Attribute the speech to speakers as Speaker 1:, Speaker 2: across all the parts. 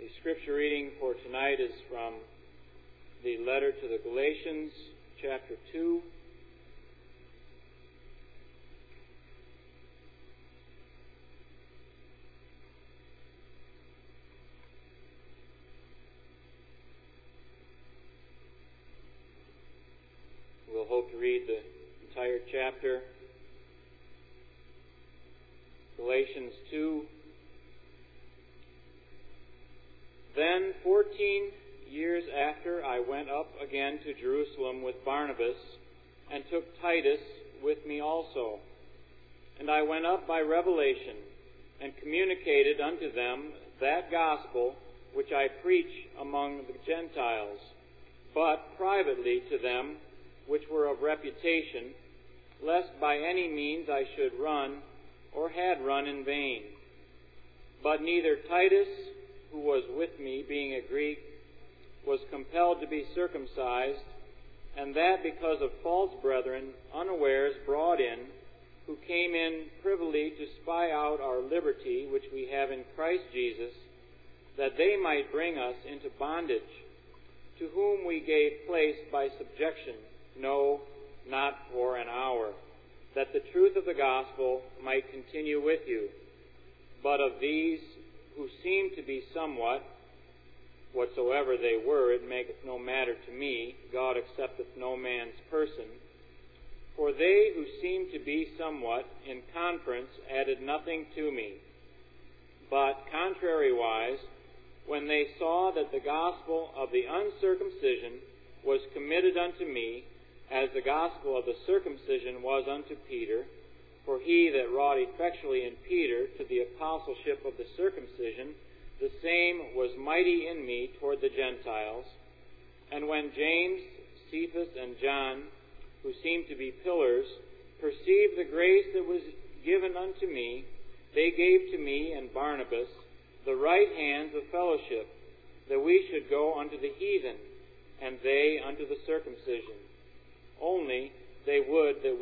Speaker 1: The scripture reading for tonight is from the letter to the Galatians, chapter 2. We'll hope to read the entire chapter. Galatians 2. Then 14 years after, I went up again to Jerusalem with Barnabas, and took Titus with me also. And I went up by revelation, and communicated unto them that gospel which I preach among the Gentiles, but privately to them which were of reputation, lest by any means I should run, or had run in vain. But neither Titus, who was with me, being a Greek, was compelled to be circumcised, and that because of false brethren, unawares brought in, who came in privily to spy out our liberty which we have in Christ Jesus, that they might bring us into bondage, to whom we gave place by subjection, no, not for an hour, that the truth of the gospel might continue with you. But of these who seemed to be somewhat, whatsoever they were, it maketh no matter to me, God accepteth no man's person. For they who seemed to be somewhat in conference added nothing to me. But contrariwise, when they saw that the gospel of the uncircumcision was committed unto me, as the gospel of the circumcision was unto Peter, for he that wrought effectually in Peter to the apostleship of the circumcision, the same was mighty in me toward the Gentiles. And when James, Cephas, and John, who seemed to be pillars, perceived the grace that was given unto me, they gave to me and Barnabas the right hands of fellowship, that we should go unto the heathen, and they unto the circumcision. Only they would that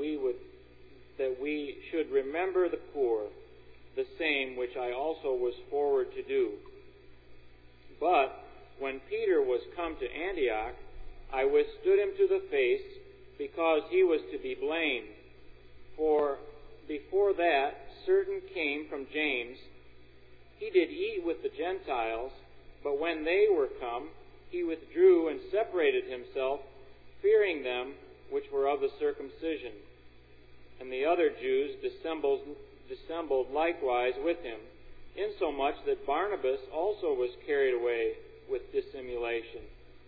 Speaker 1: we should remember the poor, the same which I also was forward to do. But when Peter was come to Antioch, I withstood him to the face, because he was to be blamed. For before that certain came from James. He did eat with the Gentiles, but when they were come, he withdrew and separated himself, fearing them which were of the circumcision. And the other Jews dissembled likewise with him, insomuch that Barnabas also was carried away with dissimulation.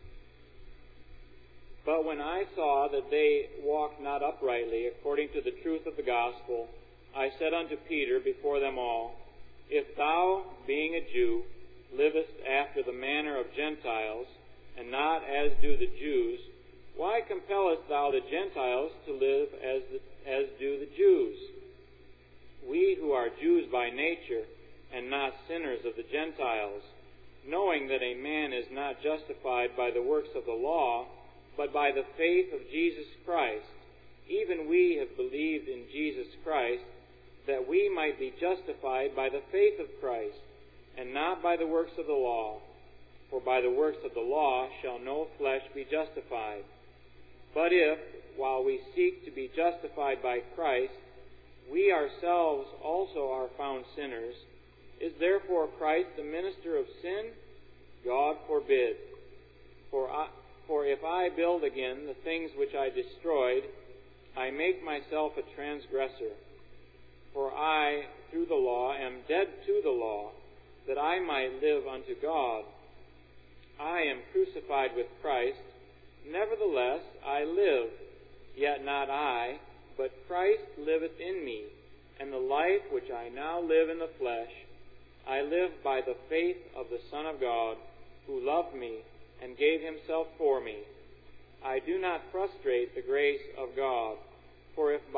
Speaker 1: But when I saw that they walked not uprightly according to the truth of the gospel, I said unto Peter before them all, If thou, being a Jew, livest after the manner of Gentiles, and not as do the Jews, why compellest thou the Gentiles to live as do the Jews? We who are Jews by nature, and not sinners of the Gentiles, knowing that a man is not justified by the works of the law, but by the faith of Jesus Christ, even we have believed in Jesus Christ, that we might be justified by the faith of Christ, and not by the works of the law. For by the works of the law shall no flesh be justified. But if, while we seek to be justified by Christ, we ourselves also are found sinners, is therefore Christ the minister of sin? God forbid. For if I build again the things which I destroyed, I make myself a transgressor. For I, through the law, am dead to the law, that I might live unto God. I am crucified with Christ. Nevertheless, I live, yet not I, but Christ liveth in me. And the life which I now live in the flesh, I live by the faith of the Son of God, who loved me and gave himself for me. I do not frustrate the grace of God, for if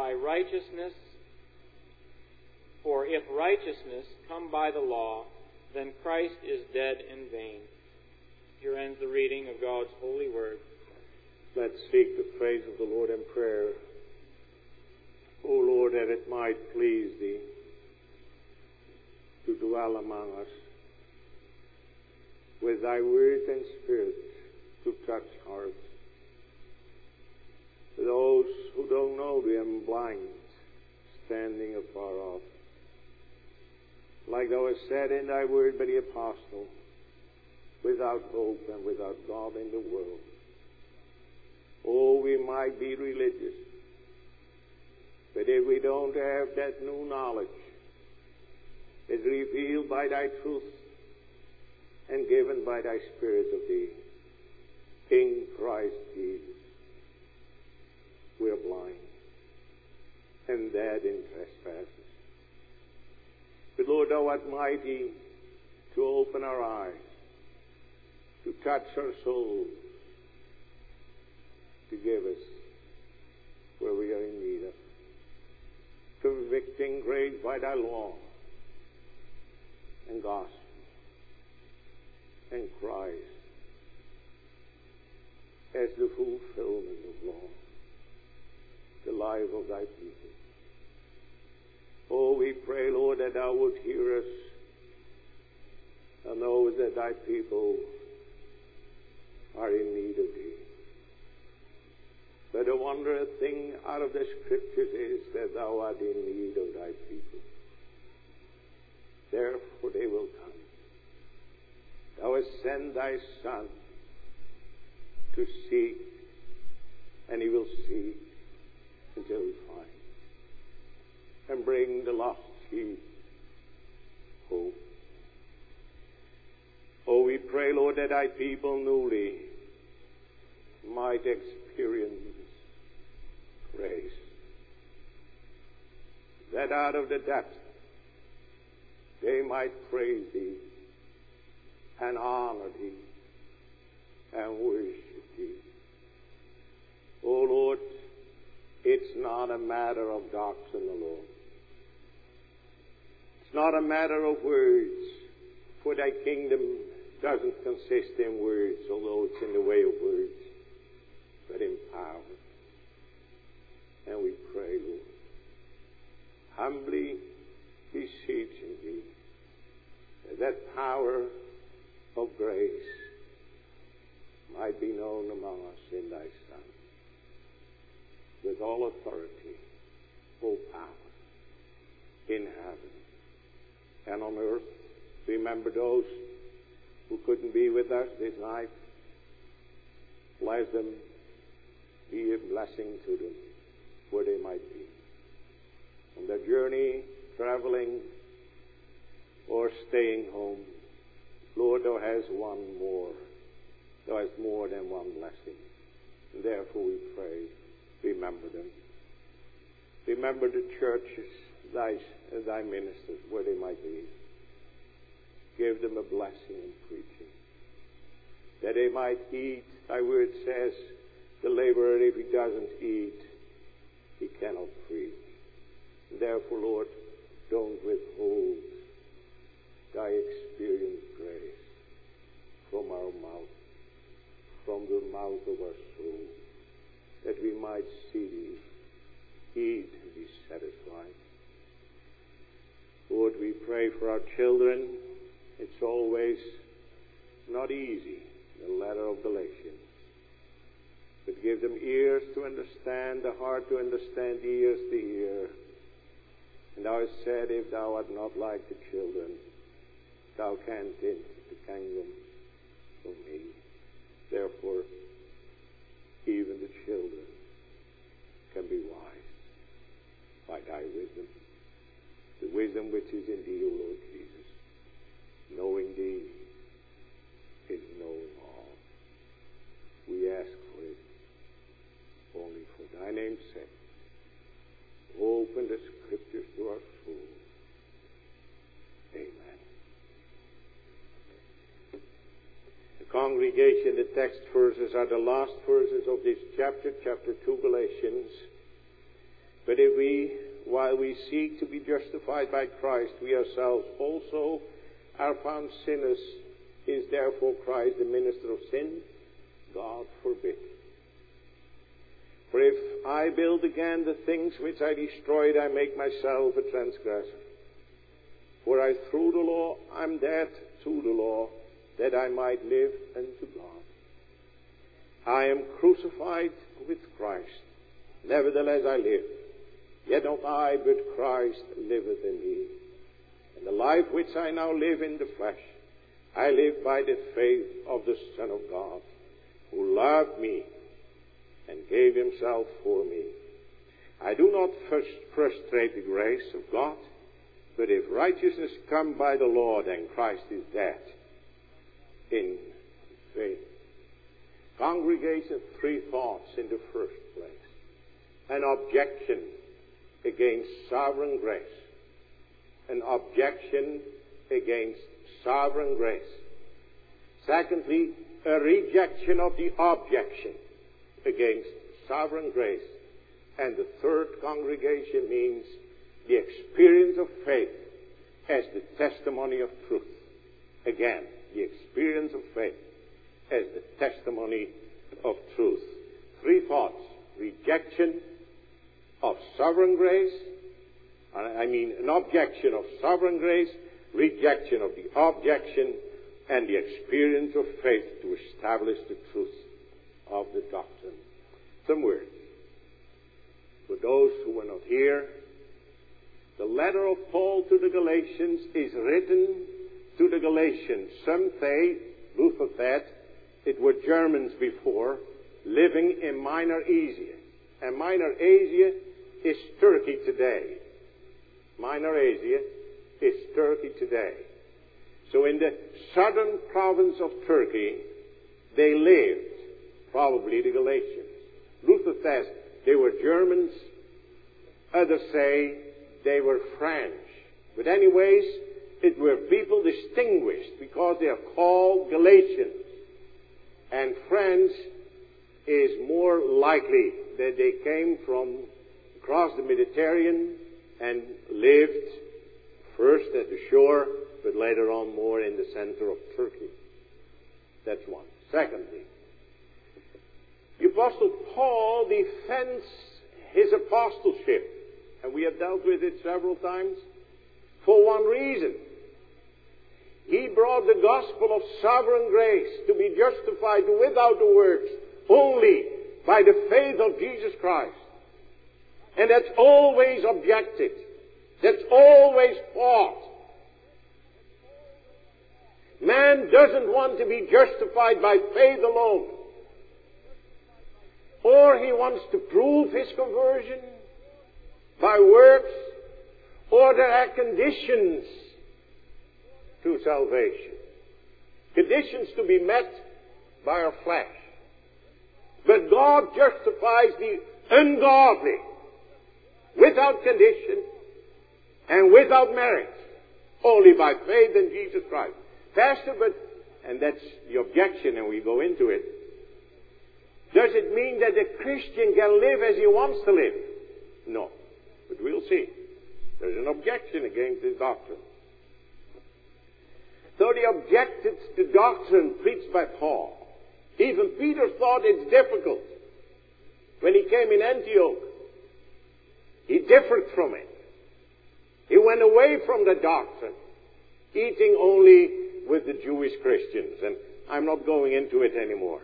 Speaker 1: righteousness come by the law, then Christ is dead in vain. Here ends the reading of God's holy word.
Speaker 2: Let's seek the praise of the Lord in prayer. O Lord, that it might please Thee to dwell among us. with thy word and spirit to touch hearts. Those who don't know thee and blind, standing afar off. Like thou hast said in thy word by the apostle, without hope and without God in the world. Oh, we might be religious, but if we don't have that new knowledge, is revealed by thy truth and given by thy Spirit of thee, in Christ Jesus, we are blind and dead in trespasses. But Lord, thou art mighty to open our eyes, to touch our souls, to give us where we are in need of. Convicting grace by thy law and gospel and Christ as the fulfillment of law, the life of thy people. Oh, we pray, Lord, that thou would hear us and know that thy people are in need of thee. But the wondrous thing out of the Scriptures is that thou art in need of thy people. Therefore they will come. Thou hast sent thy Son to seek, and he will seek until he find, and bring the lost sheep home. Oh, we pray, Lord, that thy people newly might experience grace, that out of the depth they might praise thee and honor thee and worship thee. Oh Lord, it's not a matter of doctrine alone. It's not a matter of words, for thy kingdom doesn't consist in words, although it's in the way of words, but in power. And we pray, Lord, humbly beseeching thee, that power of grace might be known among us in thy Son, with all authority, all power, in heaven and on earth. Remember those who couldn't be with us this night. Bless them, be a blessing to them, where they might be. On their journey, traveling, or staying home, Lord, thou hast one more. Thou hast more than one blessing. And therefore we pray, remember them. Remember the churches, thy ministers, where they might be. Give them a blessing in preaching, that they might eat. Thy word says, the laborer, if he doesn't eat, he cannot preach. Therefore, Lord, don't withhold thy experienced grace from our mouth, from the mouth of our soul, that we might see thee, eat and be satisfied. Lord, we pray for our children. It's always not easy, the letter of Galatians. But give them ears to understand, a heart to understand, ears to hear. And thou hast said, if thou art not like the children, thou canst enter the kingdom of me. Therefore, even the children can be wise by thy wisdom, the wisdom which is in thee, O Lord Jesus. Knowing thee is knowing all. We ask for it only for thy name's sake. Open the Scriptures to our soul. Amen. The congregation, the text verses are the last verses of this chapter 2 Galatians. But if we, while we seek to be justified by Christ, we ourselves also are found sinners, is therefore Christ the minister of sin? God forbid. For if I build again the things which I destroyed, I make myself a transgressor. For I through the law, I'm dead to the law, that I might live unto God. I am crucified with Christ. Nevertheless I live. Yet not I, but Christ liveth in me. And the life which I now live in the flesh, I live by the faith of the Son of God, who loved me and gave himself for me. I do not frustrate the grace of God, but if righteousness come by the law, then Christ is dead in faith. Congregation, three thoughts in the first place. An objection against sovereign grace. An objection against sovereign grace. Secondly, a rejection of the objection against sovereign grace. And the third, congregation, means the experience of faith as the testimony of truth. Again, the experience of faith as the testimony of truth. Three thoughts. Rejection of sovereign grace. An objection of sovereign grace, rejection of the objection, and the experience of faith to establish the truth of the doctrine. Some words. For those who were not here, the letter of Paul to the Galatians is written to the Galatians. Some say, Luther said, it were Germans before, living in Minor Asia. And Minor Asia is Turkey today. Minor Asia is Turkey today. So in the southern province of Turkey, they lived, probably the Galatians. Luther says they were Germans. Others say they were French. But anyways, it were people distinguished because they are called Galatians. And French is more likely that they came from across the Mediterranean and lived first at the shore, but later on more in the center of Turkey. That's one. Secondly, the Apostle Paul defends his apostleship, and we have dealt with it several times, for one reason. He brought the gospel of sovereign grace to be justified without the works, only by the faith of Jesus Christ. And that's always objected. That's always fought. Man doesn't want to be justified by faith alone. Or he wants to prove his conversion by works, or there are conditions to salvation. Conditions to be met by our flesh. But God justifies the ungodly without condition and without merit, only by faith in Jesus Christ. Pastor, and that's the objection, and we go into it. Does it mean that the Christian can live as he wants to live? No. But we'll see. There's an objection against this doctrine. So they objected to doctrine preached by Paul. Even Peter thought it's difficult. When he came in Antioch, he differed from it. He went away from the doctrine, eating only with the Jewish Christians. And I'm not going into it anymore.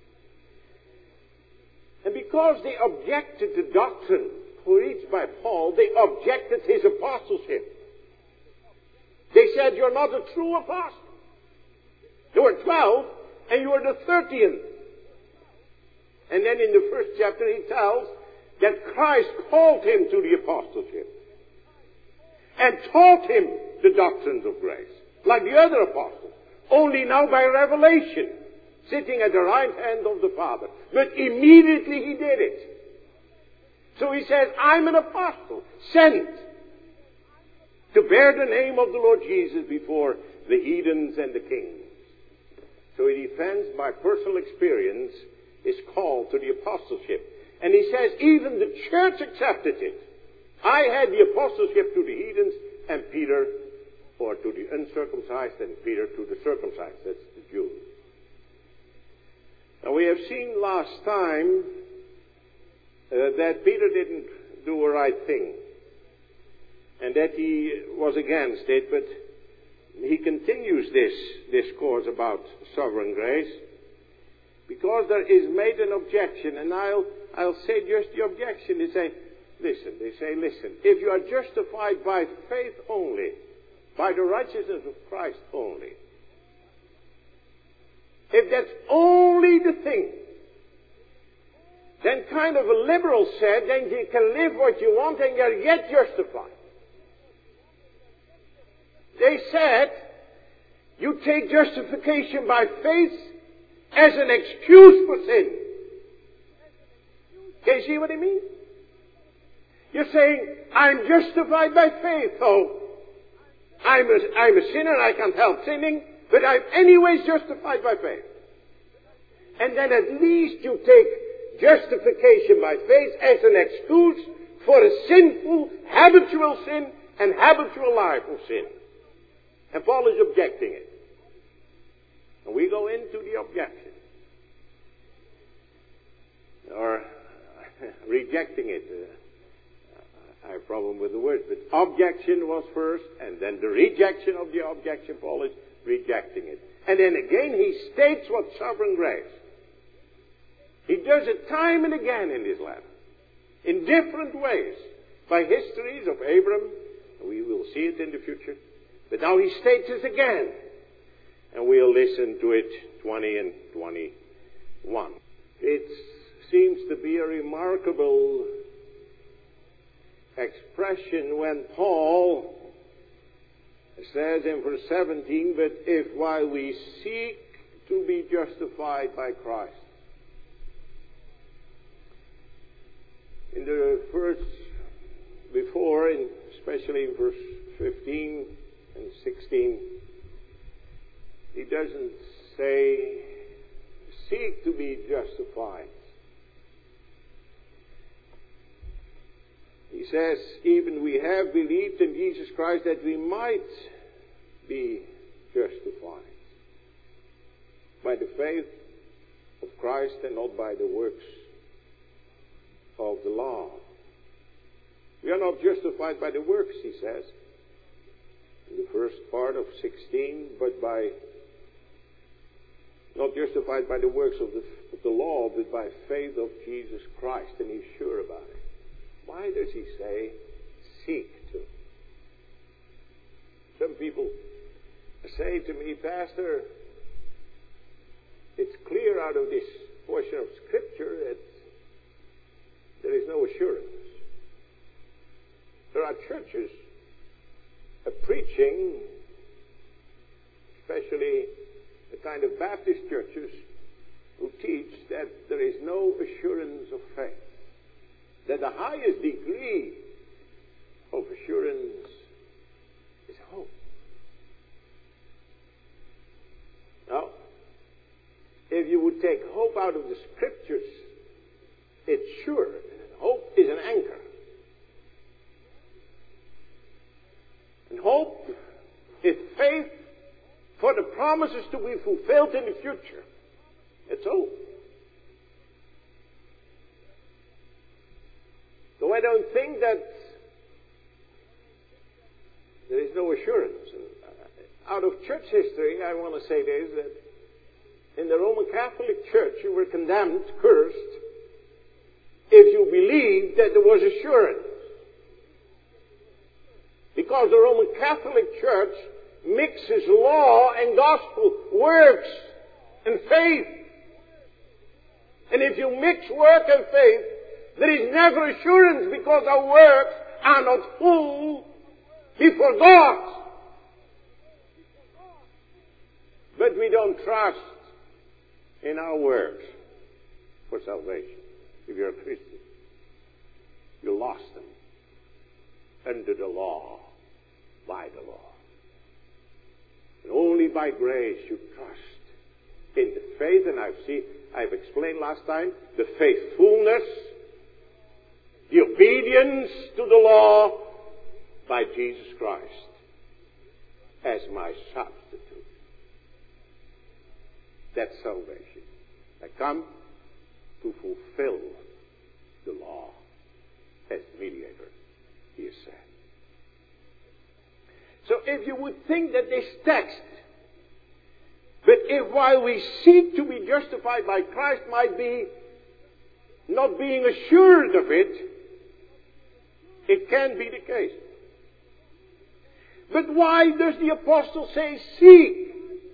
Speaker 2: And because they objected to doctrine preached by Paul, they objected his apostleship. They said, you're not a true apostle. There were 12, and you were the 13th. And then in the first chapter he tells that Christ called him to the apostleship and taught him the doctrines of grace, like the other apostles, only now by revelation, sitting at the right hand of the Father. But immediately he did it. So he says, I'm an apostle, sent to bear the name of the Lord Jesus before the heathens and the kings. So he defends by personal experience his call to the apostleship. And he says, even the church accepted it. I had the apostleship to the heathens, and Peter, or to the uncircumcised, and Peter to the circumcised. That's the Jews. Now we have seen last time that Peter didn't do a right thing, and that he was against it, but he continues this discourse about sovereign grace, because there is made an objection, and I'll say just the objection. They say, listen, if you are justified by faith only, by the righteousness of Christ only, if that's only the thing, then kind of a liberal said, then you can live what you want and you're yet justified. They said, you take justification by faith as an excuse for sin. Can you see what I mean? You're saying, I'm justified by faith, so I'm a sinner, I can't help sinning, but I'm anyways justified by faith. And then at least you take justification by faith as an excuse for a sinful, habitual sin and habitual life of sin. And Paul is objecting it. And we go into the objection. Or rejecting it. I have a problem with the word, but objection was first, and then the rejection of the objection, Paul is rejecting it. And then again he states what sovereign grace. He does it time and again in his letter, in different ways, by histories of Abram. We will see it in the future. But now he states it again, and we'll listen to it 20 and 21. It seems to be a remarkable expression when Paul says in verse 17, but if while we seek to be justified by Christ. In the verse before, and especially in verse 15 and 16, he doesn't say seek to be justified. He says, even we have believed in Jesus Christ that we might be justified by the faith of Christ and not by the works of the law. We are not justified by the works, he says, in the first part of 16, but not justified by the works of the law, but by faith of Jesus Christ, and he's sure about it. Why does he say, seek to? Some people say to me, Pastor, it's clear out of this portion of Scripture that there is no assurance. There are churches preaching, especially the kind of Baptist churches, who teach that there is no assurance of faith. That the highest degree of assurance is hope. Now, if you would take hope out of the Scriptures, it's sure. Hope is an anchor. And hope is faith for the promises to be fulfilled in the future. It's hope. So I don't think that there is no assurance. And out of church history, I want to say this, that in the Roman Catholic Church you were condemned, cursed, if you believed that there was assurance. Because the Roman Catholic Church mixes law and gospel, works and faith. And if you mix work and faith, there is never assurance, because our works are not full before God. But we don't trust in our works for salvation. If you're a Christian, you lost them under the law, by the law. And only by grace you trust in the faith, and I've explained last time, the faithfulness, the obedience to the law by Jesus Christ as my substitute. That's salvation. I come to fulfill the law as mediator, he has said. So if you would think that this text, but if while we seek to be justified by Christ might be not being assured of it, it can be the case. But why does the apostle say seek?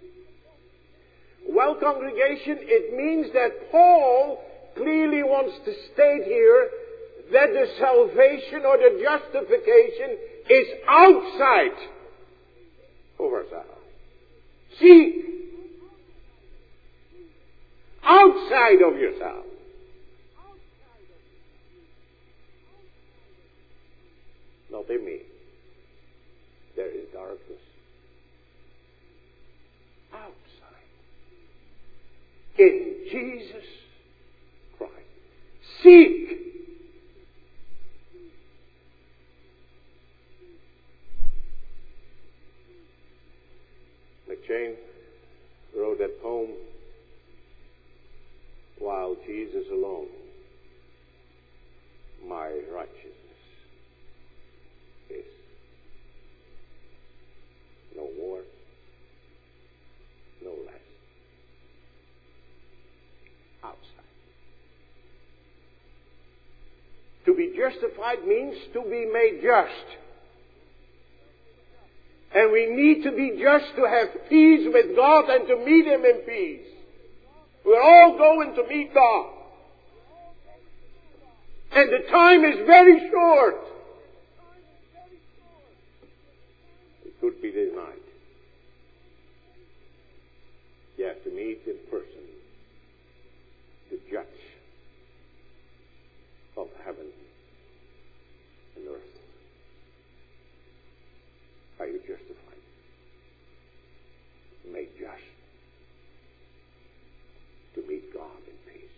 Speaker 2: Well, congregation, it means that Paul clearly wants to state here that the salvation or the justification is outside of ourselves. Seek. Outside of yourself. Not in me. There is darkness. Outside. In Jesus Christ. Seek. McChain wrote that poem, While Jesus alone, my righteousness is. No more, no less. Outside. To be justified means to be made just. And we need to be just to have peace with God and to meet Him in peace. We're all going to meet God. And the time is very short. It could be this night. You have to meet in person the judge of heaven and earth. Are you justified? Made just to meet God in peace.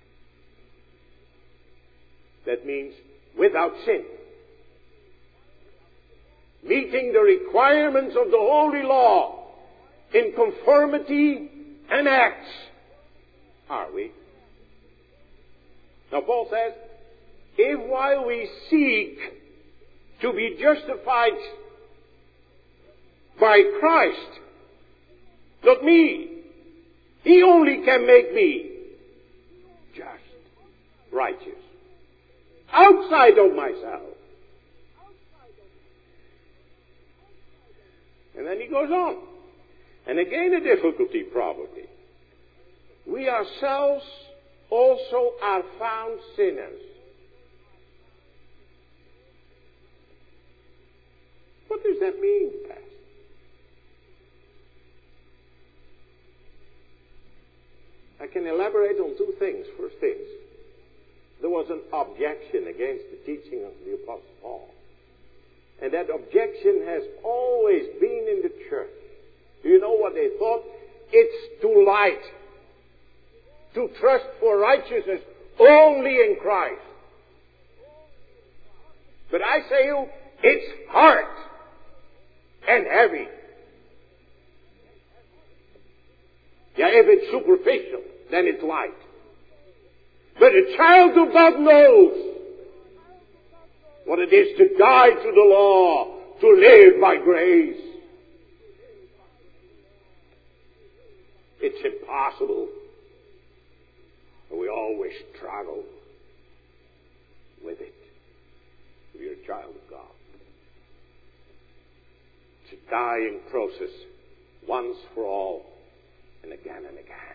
Speaker 2: That means without sin. Meeting the requirements of the holy law in conformity and acts. Are we? Now Paul says, if while we seek to be justified by Christ, not me, He only can make me just, righteous, outside of myself. And then he goes on. And again a difficulty probably. We ourselves also are found sinners. What does that mean, Pastor? I can elaborate on two things. First things, there was an objection against the teaching of the Apostle Paul. And that objection has always been in the church. Do you know what they thought? It's too light to trust for righteousness only in Christ. But I say to you, it's hard and heavy. Yeah, if it's superficial, then it's light. But a child of God knows what it is to die to the law, to live by grace. It's impossible. We always struggle with it. If you're a child of God. It's a dying process, once for all, and again and again.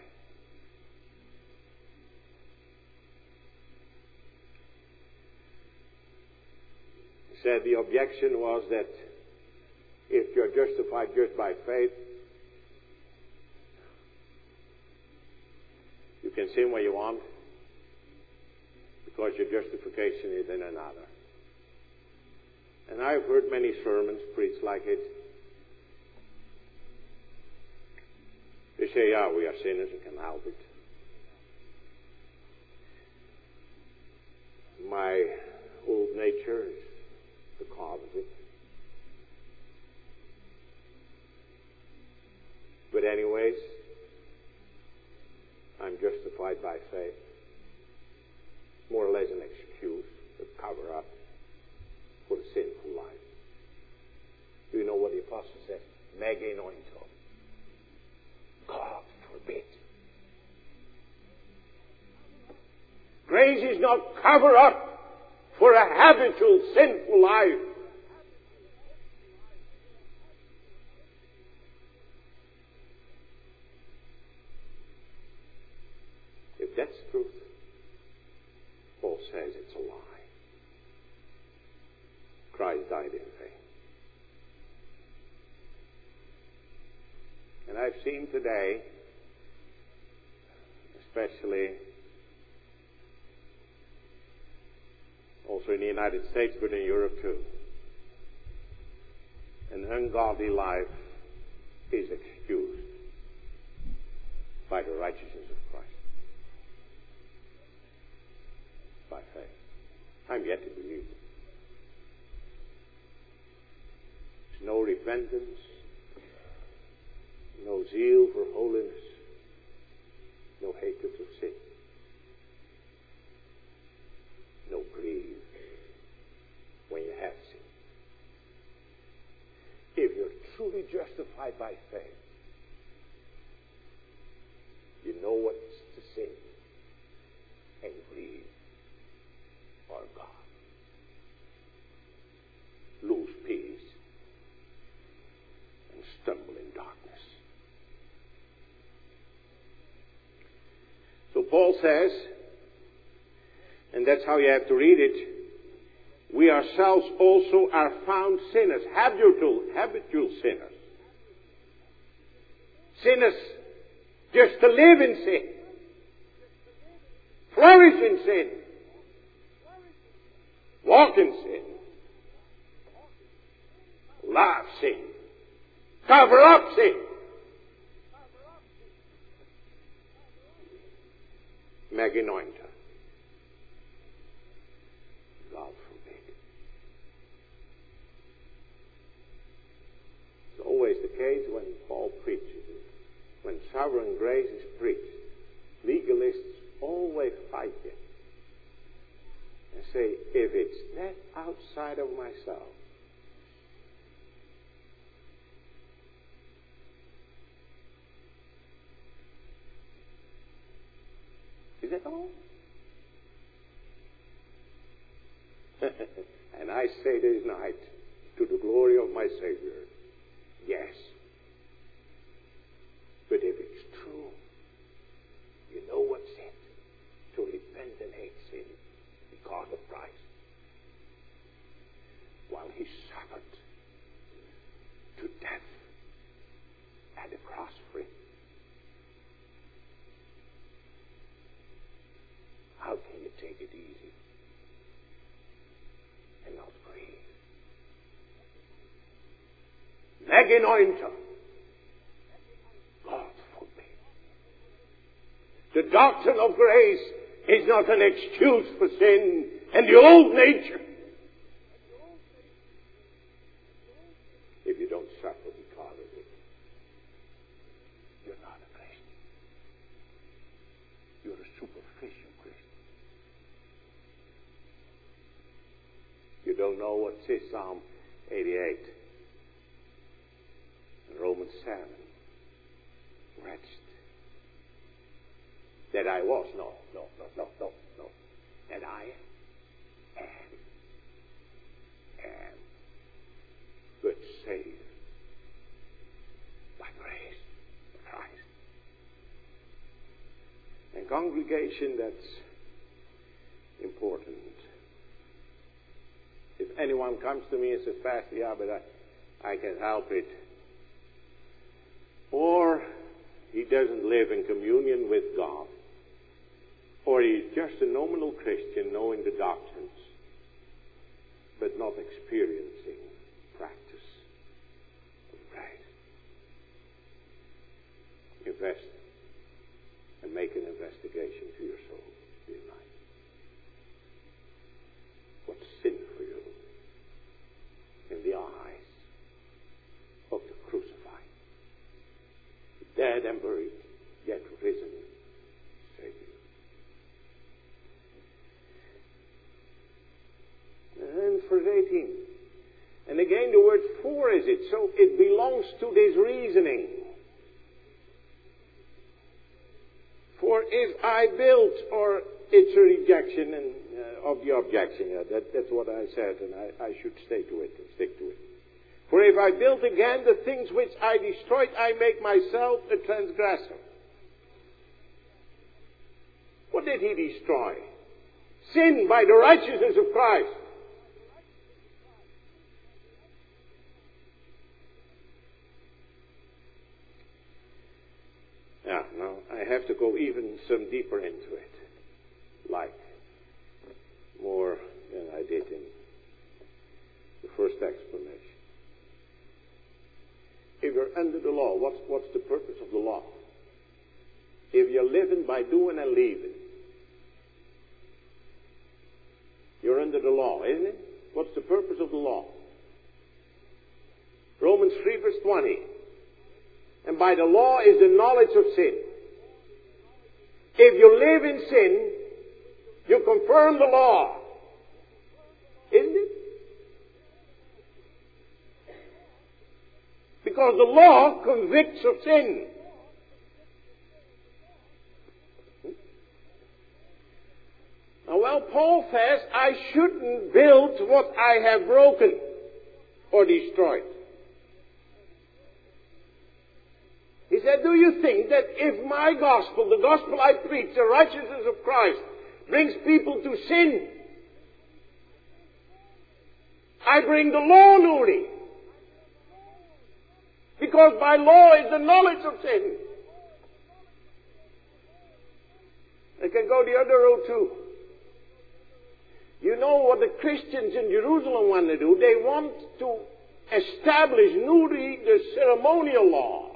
Speaker 2: He said the objection was that if you're justified just by faith, you can sin where you want because your justification is in another. And I've heard many sermons preached like it. They say, yeah, we are sinners and can help it. My old nature is the cause of it. But anyways, I'm justified by faith. More or less an excuse to cover up for the sinful life. Do you know what the Apostle meganointo. God forbid. Grace is not cover up for a habitual sinful life. If that's truth, Paul says it's a lie. Christ died in vain. And I've seen today, especially also in the United States, but in Europe too, an ungodly life is excused by the righteousness of Christ. By faith. I'm yet to believe it. There's no repentance, no zeal for holiness, no hatred of sin, no grief when you have sin. If you're truly justified by faith, you know what's to sin and grieve our God. Lose peace and stumble in darkness. So Paul says, and that's how you have to read it, we ourselves also are found sinners, habitual sinners. Sinners just to live in sin, flourish in sin, walk in sin, laugh sin, cover up sin. Meganointa. God forbid. It's always the case when Paul preaches it. When sovereign grace is preached, legalists always fight it and say, if it's that outside of myself, is that all? And I say this night, to the glory of my Savior, yes. But if it's true, you know what's it? To repent and hate sin because of Christ. While He suffered to death at the cross for it. How can you take it easy and not grieve? Meganointa. God forbid. The doctrine of grace is not an excuse for sin and the old nature. If you don't suffer because of it, you're not a Christian. You're a superficial Christian. You don't know what says Psalm 88 and Romans 7. Wretched that I was. No. That I am. But saved by grace of Christ. And congregation, that's important. If anyone comes to me and says, Pastor, yeah, but I can help it. Or he doesn't live in communion with God. Or he's just a nominal Christian knowing the doctrines, but not experiencing practice of grace. Invest and make an investigation to your soul tonight. What's sin for you in the eyes of the crucified, dead and buried, yet risen Savior? And verse 18. And again the word for is it so it belongs to this reasoning. For if I build, or it's a rejection of the objection. That's what I said, and I should stay to it and stick to it. For if I build again the things which I destroyed, I make myself a transgressor. What did he destroy? Sin by the righteousness of Christ. Yeah, now I have to go even some deeper into it. Like more than I did in the first explanation. If you're under the law, what's the purpose of the law? If you're living by doing and leaving, you're under the law, isn't it? What's the purpose of the law? Romans 3 verse 20. And by the law is the knowledge of sin. If you live in sin, you confirm the law. Isn't it? Because the law convicts of sin. Now, well, Paul says, I shouldn't build what I have broken or destroyed. He said, do you think that if my gospel, the gospel I preach, the righteousness of Christ, brings people to sin, I bring the law newly? Because by law is the knowledge of sin. I can go the other road too. You know what the Christians in Jerusalem want to do? They want to establish newly the ceremonial law.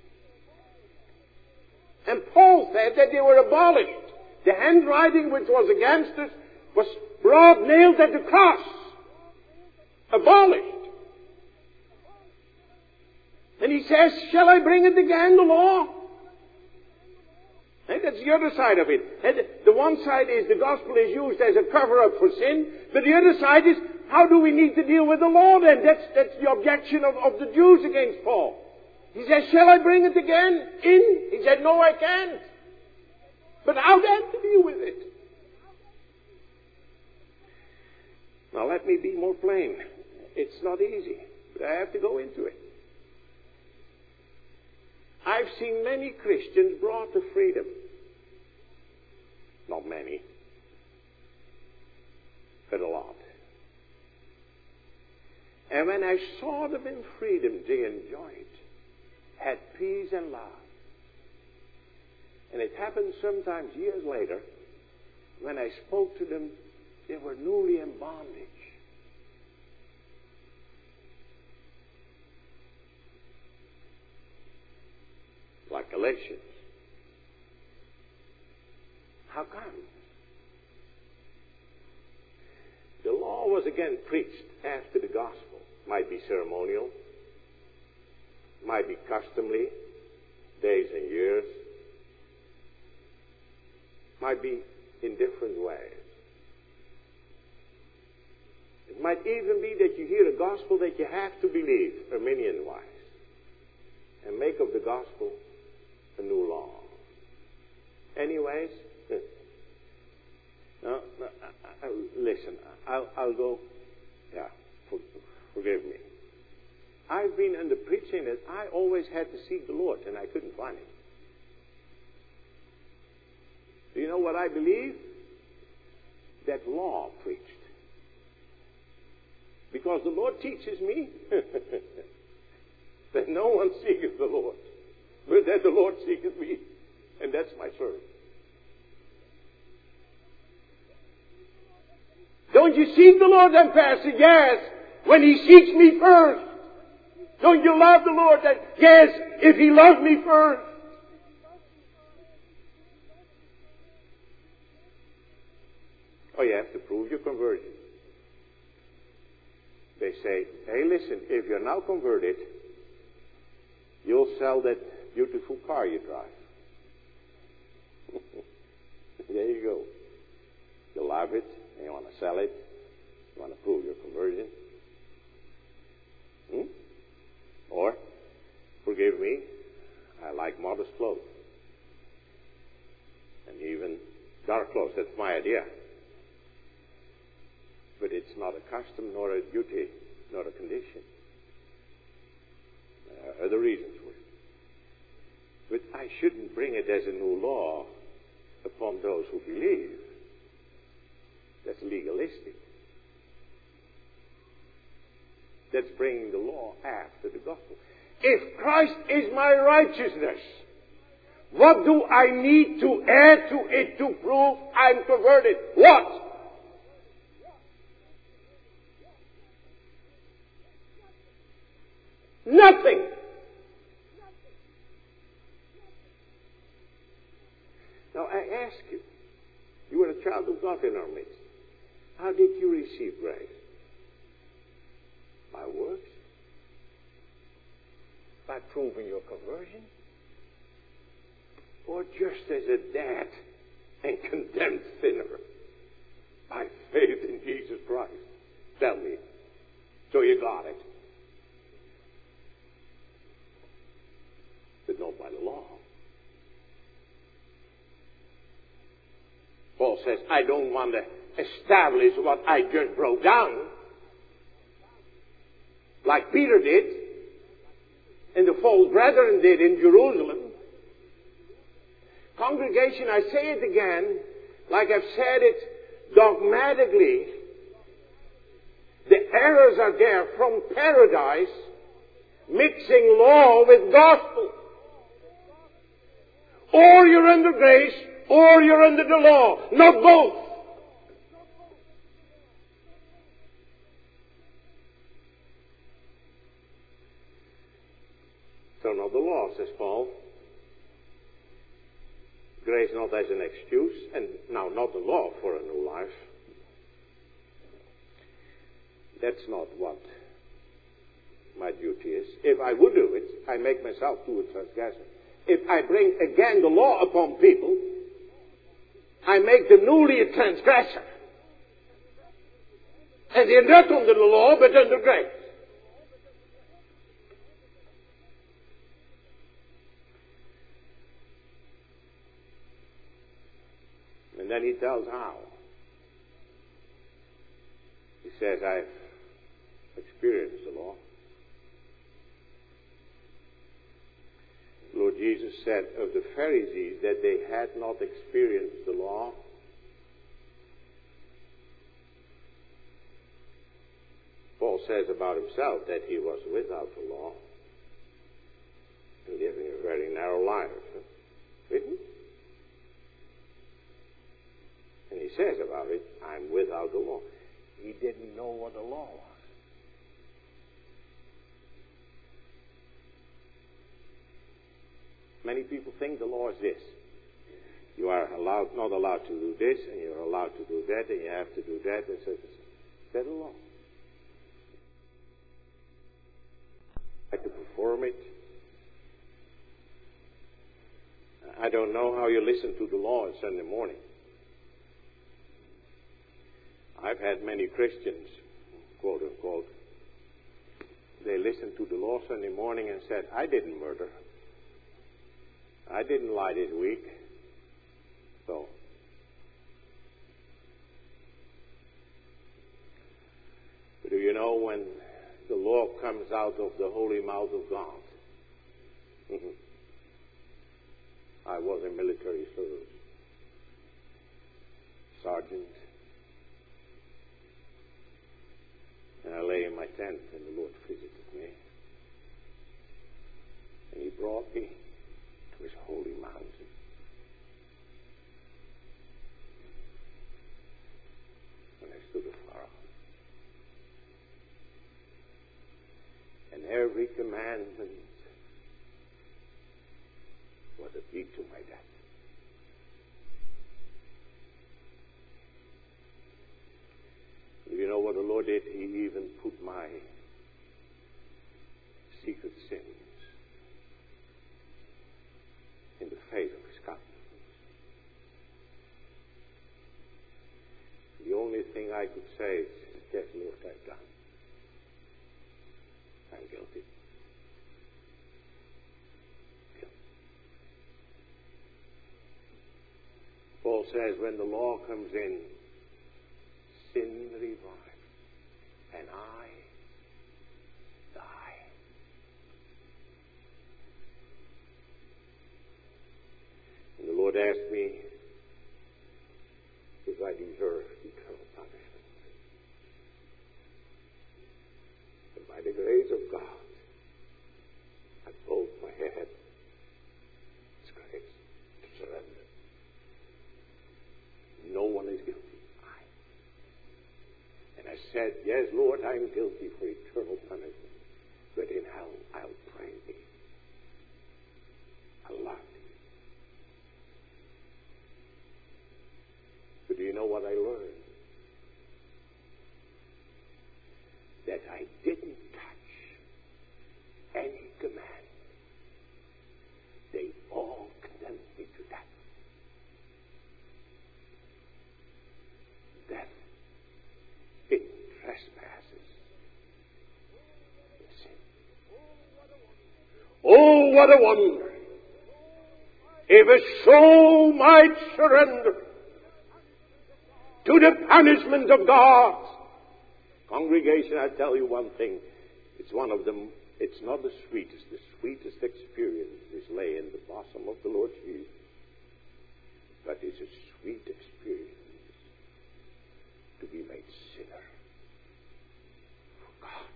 Speaker 2: And Paul said that they were abolished. The handwriting which was against us was brought, nailed at the cross. Abolished. And he says, shall I bring it again, the law? And that's the other side of it. And the one side is the gospel is used as a cover-up for sin. But the other side is, how do we need to deal with the law then? That's the objection of the Jews against Paul. He says, shall I bring it again in? He said, no, I can't. But how then to deal with it? Now let me be more plain. It's not easy, but I have to go into it. I've seen many Christians brought to freedom. Not many, but a lot. And when I saw them in freedom, they enjoyed, had peace and love. And it happened sometimes years later, when I spoke to them, they were newly in bondage. Like Galatians. How come? The law was again preached after the gospel. Might be ceremonial, might be customary, days and years, might be in different ways. It might even be that you hear a gospel that you have to believe, Arminian-wise, and make of the gospel a new law. Anyways, listen, I'll go, forgive me. I've been under preaching that I always had to seek the Lord, and I couldn't find it. Do you know what I believe? That law preached. Because the Lord teaches me that no one seeketh the Lord, but that the Lord seeketh me. And that's my service. Don't you seek the Lord then, Pastor? Yes, when He seeks me first. Don't you love the Lord then? Yes, if He loved me first. Oh, you have to prove your conversion. They say, hey, listen, if you're now converted, you'll sell that beautiful car you drive. There you go. You love it, and you want to sell it. You want to prove your conversion. clothes. And even dark clothes, that's my idea. But it's not a custom, nor a duty, nor a condition. There are other reasons for it. But I shouldn't bring it as a new law upon those who believe. That's legalistic. That's bringing the law after the gospel. If Christ is my righteousness, what do I need to add to it to prove I'm converted? What? Nothing. Now I ask you, you were a child of God in our midst. How did you receive grace? By works? By proving your conversion? Or just as a dead and condemned sinner? By faith in Jesus Christ? Tell me. So you got it. But not by the law. Paul says, I don't want to establish what I just broke down, like Peter did, and the false brethren did in Jerusalem. Congregation, I say it again, like I've said it dogmatically. The errors are there from paradise, mixing law with gospel. Or you're under grace, or you're under the law. Not both. So not the law, says Paul. Grace not as an excuse, and now not the law for a new life. That's not what my duty is. If I would do it, I make myself to a transgressor. If I bring again the law upon people, I make them newly a transgressor. And they're not under the law, but under grace. And then he tells how. He says, I've experienced the law. Lord Jesus said of the Pharisees that they had not experienced the law. Paul says about himself that he was without the law, living a very narrow life. Isn't it? And he says about it, I'm without the law. He didn't know what the law was. Many people think the law is this. You are not allowed to do this, and you're allowed to do that, and you have to do that, and so. Is that the law? I have to perform it. I don't know how you listen to the law on Sunday morning. I've had many Christians, quote unquote, they listened to the law Sunday morning and said, I didn't murder. I didn't lie this week. So, but do you know when the law comes out of the holy mouth of God? I was a military service sergeant. And I lay in my tent, and the Lord visited me. And He brought me to His holy mountain. And I stood afar off. And every commandment was a plea to my death. You know what the Lord did? He even put my secret sins in the face of His countenance. The only thing I could say is, yes, Lord, I've done. I'm guilty. Paul says, when the law comes in, sin revives, and I die. And the Lord asked me if I deserve eternal punishment. And by the grace of God, I bowed my head. It's grace to surrender. No one is guilty. And I said, yes, Lord, I'm guilty for eternal punishment. But in hell, I'll pray thee. I love thee. But do you know what I learned? That I didn't touch any command. They all condemned me to death. Death in trespasses and sin. Oh, what a wonder! If a soul might surrender to the punishment of God. Congregation, I tell you one thing. It's one of them. It's not the sweetest. The sweetest experience is lay in the bosom of the Lord Jesus. But it's a sweet experience to be made sinner for God.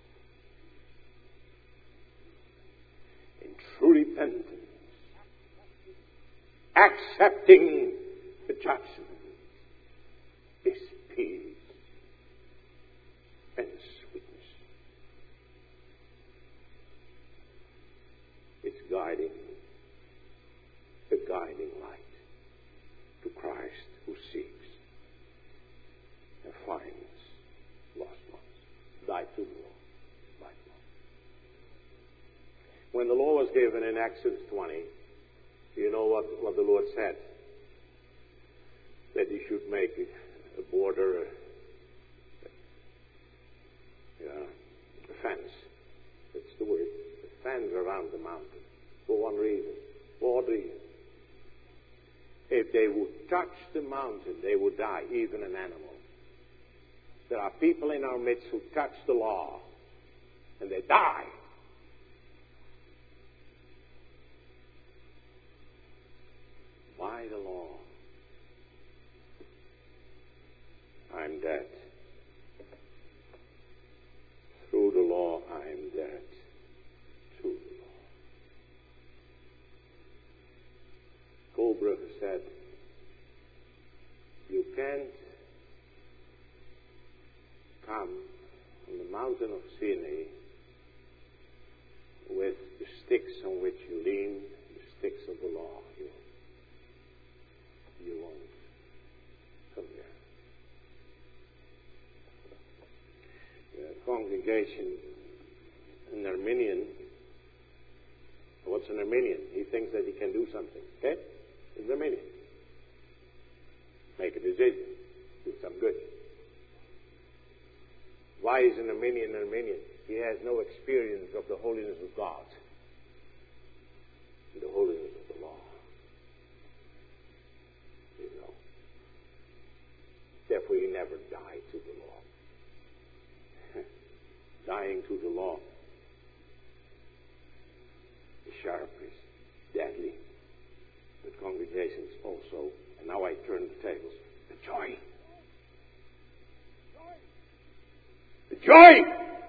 Speaker 2: In true repentance, accepting the judgment, is peace and sweetness. It's the guiding light to Christ who seeks and finds lost ones. Died to the law. Died to the law. When the law was given in Exodus 20, you know what the Lord said? That he should make a border, a fence. That's the word. A fence around the mountain. For one reason. For odd reason. If they would touch the mountain, they would die, even an animal. There are people in our midst who touch the law, and they die. By the law, I'm dead. Through the law, I'm dead. To the law. Cobra said, you can't come on the mountain of Sinai with the sticks on which you lean, the sticks of the law. You won't come there. The congregation, an Arminian. What's an Arminian? He thinks that he can do something. Okay? He's an Arminian. Make a decision. Do some good. Why is an Arminian an Arminian? He has no experience of the holiness of God and the holiness of the law. You know. Therefore, he never died to the law. Dying to the law is sharp, is deadly. But congregations also, and now I turn the tables, the joy. The joy!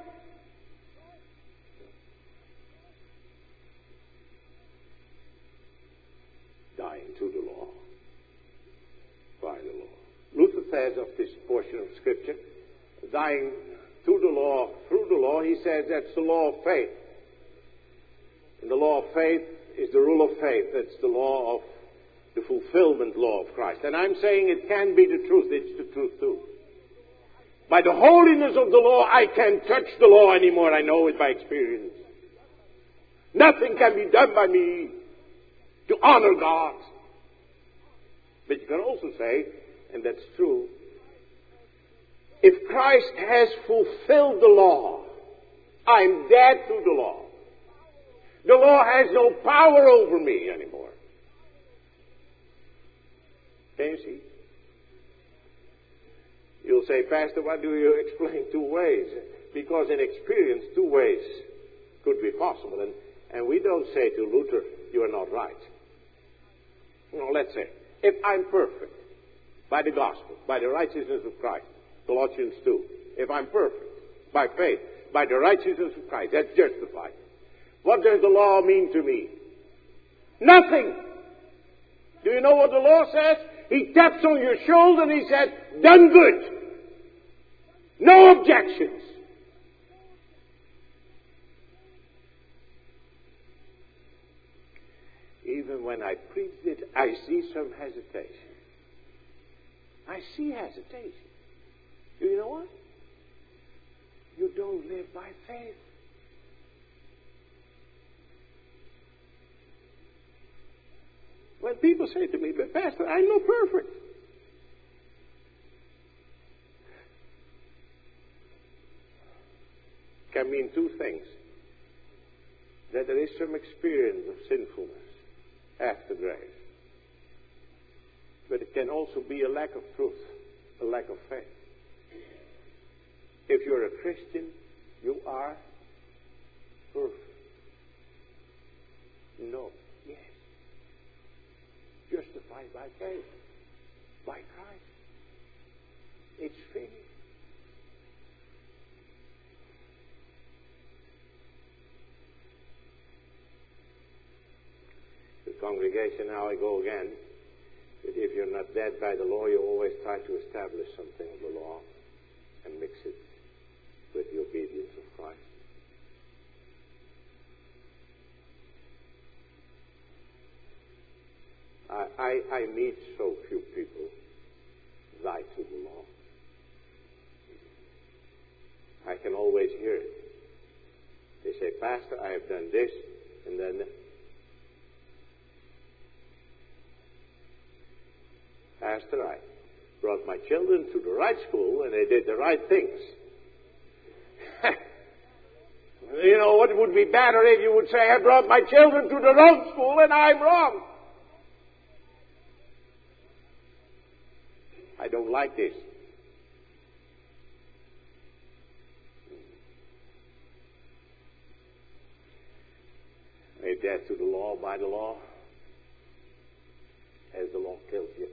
Speaker 2: Dying to the law. By the law. Luther says of this portion of Scripture, dying to the law, through the law, he says that's the law of faith. And the law of faith is the rule of faith. That's the law of the fulfillment law of Christ. And I'm saying it can be the truth. It's the truth too. By the holiness of the law, I can't touch the law anymore. I know it by experience. Nothing can be done by me to honor God. But you can also say, and that's true, if Christ has fulfilled the law, I'm dead to the law. The law has no power over me anymore. Can't you see? You'll say, Pastor, why do you explain two ways? Because in experience, two ways could be possible. And we don't say to Luther, you are not right. No, let's say, if I'm perfect by the gospel, by the righteousness of Christ, Colossians 2, if I'm perfect by faith, by the righteousness of Christ, that's justified. What does the law mean to me? Nothing. Do you know what the law says? He taps on your shoulder and he says, done good. No objections. Even when I preach it, I see some hesitation. I see hesitation. Do you know what? You don't live by faith. When people say to me, but Pastor, I'm not perfect. Can mean two things. That there is some experience of sinfulness after grace. But it can also be a lack of truth, a lack of faith. If you're a Christian, you are perfect. No. Yes. Justified by faith. By Christ. It's finished. The congregation, now I go again. But if you're not dead by the law, you always try to establish something of the law and mix it with the obedience of Christ. I meet so few people die to the law. I can always hear it. They say, Pastor, I have done this, and then Pastor, I brought my children to the right school, and they did the right things. You know, what would be better if you would say, I brought my children to the wrong school, and I'm wrong. I don't like this. Made death to the law by the law, as the law kills you.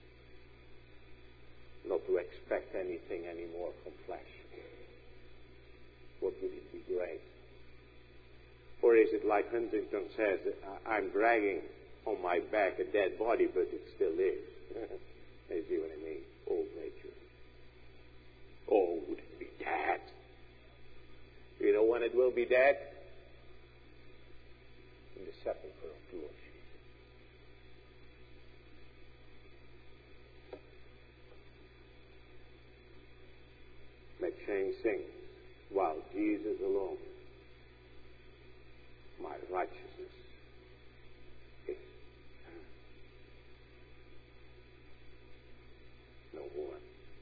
Speaker 2: Not to expect anything anymore from flesh. What would it be great? Or is it like Huntington says, I'm dragging on my back a dead body, but it still lives. You see what I mean? Old nature. Oh, would it be dead? You know when it will be dead? In the sepulchre of the Lord Jesus. McShane sings, while Jesus alone, my righteousness is. No more.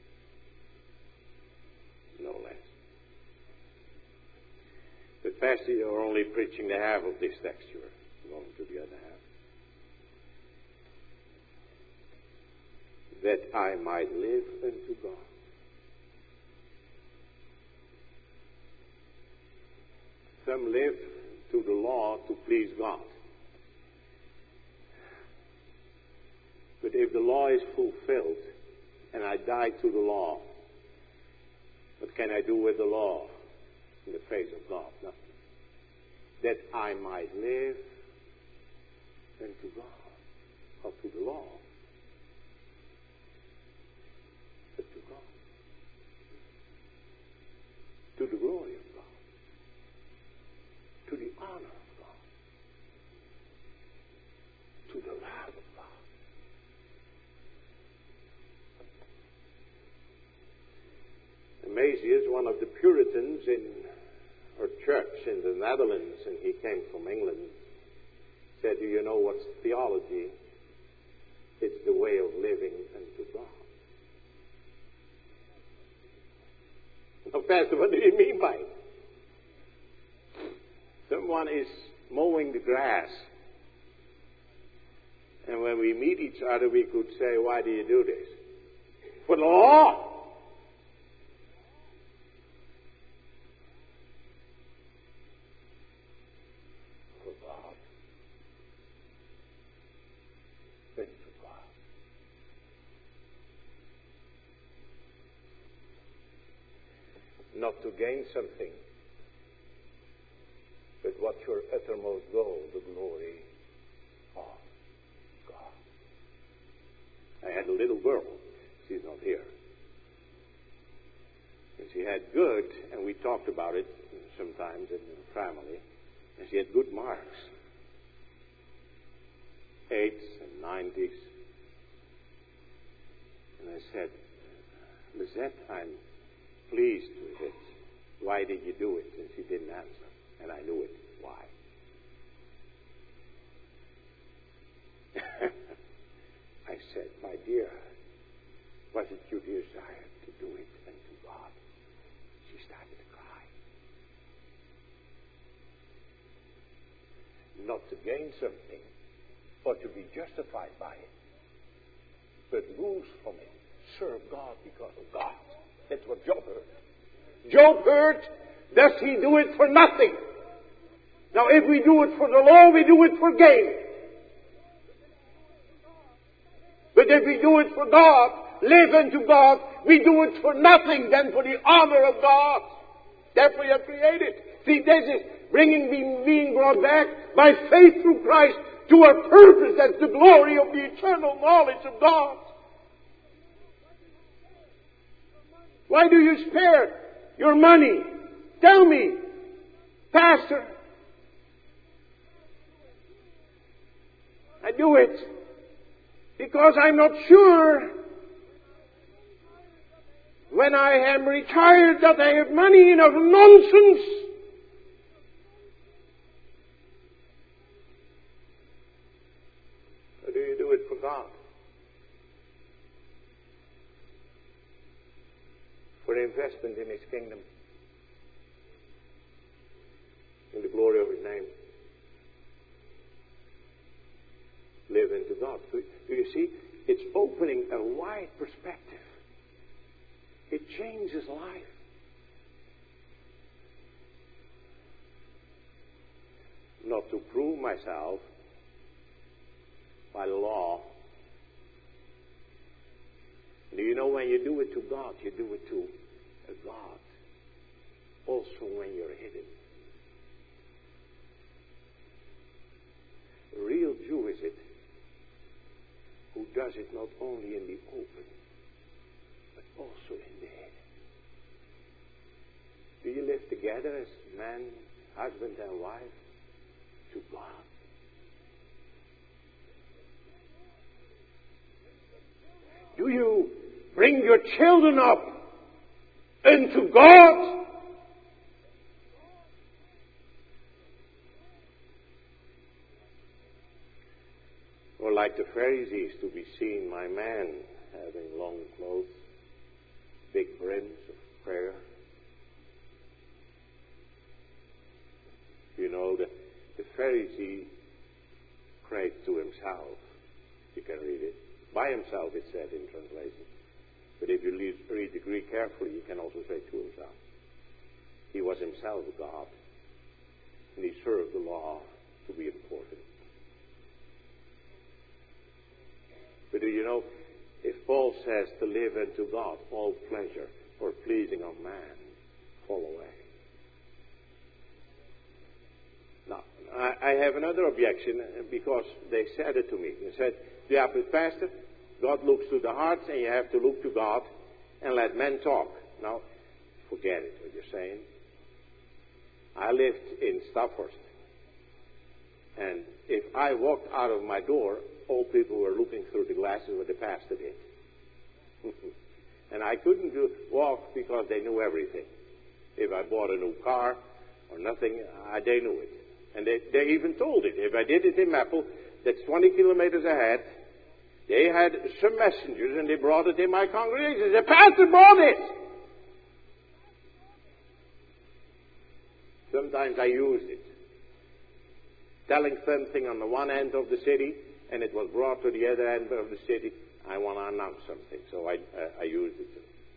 Speaker 2: No less. But Pastor, you're only preaching the half of this text. You're going to the other half. That I might live unto God. Some live to the law to please God. But if the law is fulfilled and I die to the law, what can I do with the law in the face of God? Nothing. That I might live unto God, or to the law, but to God, to the glory of God, to the honor of God, to the wrath of God. Mazie is one of the Puritans in our church in the Netherlands, and he came from England. Said, do you know what's theology? It's the way of living unto God. Now, Pastor, what do you mean by it? Someone is mowing the grass, And when we meet each other, we could say, why do you do this? For the law. For God. Thank you, God. Not to gain something, but what's your uttermost goal? The glory of God. I had a little girl. She's not here. And she had good, and we talked about it sometimes in the family, and she had good marks. 8s and 90s. And I said, Lizette, I'm pleased with it. Why did you do it? And she didn't answer. And I knew it. Why? I said, my dear, was it your desire to do it unto God? She started to cry. Not to gain something, or to be justified by it, but lose from it. Serve God because of God. That's what Job heard. Job heard, does he do it for nothing? Now, if we do it for the law, we do it for gain. But if we do it for God, live unto God, we do it for nothing than for the honor of God. That we are created. See, this is being brought back by faith through Christ to a purpose. That's the glory of the eternal knowledge of God. Why do you spare your money? Tell me, Pastor. I do it because I'm not sure when I am retired that I have money enough. Nonsense. Or do you do it for God? For investment in His kingdom, in the glory of His name. Live into God. Do you see? It's opening a wide perspective. It changes life. Not to prove myself by the law. Do you know when you do it to God, you do it to a God. Also when you're hidden. A real Jew is it who does it not only in the open, but also in the hidden. Do you live together as man, husband and wife to God? Do you bring your children up unto God? Or like the Pharisees, to be seen my man having long clothes, big brims of prayer. You know, the Pharisee prayed to himself. You can read it. By himself, it said in translation. But if you read the Greek carefully, you can also say to himself. He was himself a God. And he served the law to be important. But do you know, if Paul says to live unto God, all pleasure or pleasing of man fall away. Now, I have another objection because they said it to me. They said, yeah, but Pastor, God looks to the hearts and you have to look to God and let men talk. Now, forget it, what you're saying. I lived in Stafford. And if I walked out of my door, all people were looking through the glasses what the pastor did. And I couldn't walk because they knew everything. If I bought a new car or nothing, they knew it. And they even told it. If I did it in Maple, that's 20 kilometers ahead, they had some messengers and they brought it in my congregation. The pastor brought it. Sometimes I used it. Telling something on the one end of the city, and it was brought to the other end of the city, I want to announce something. So I used it.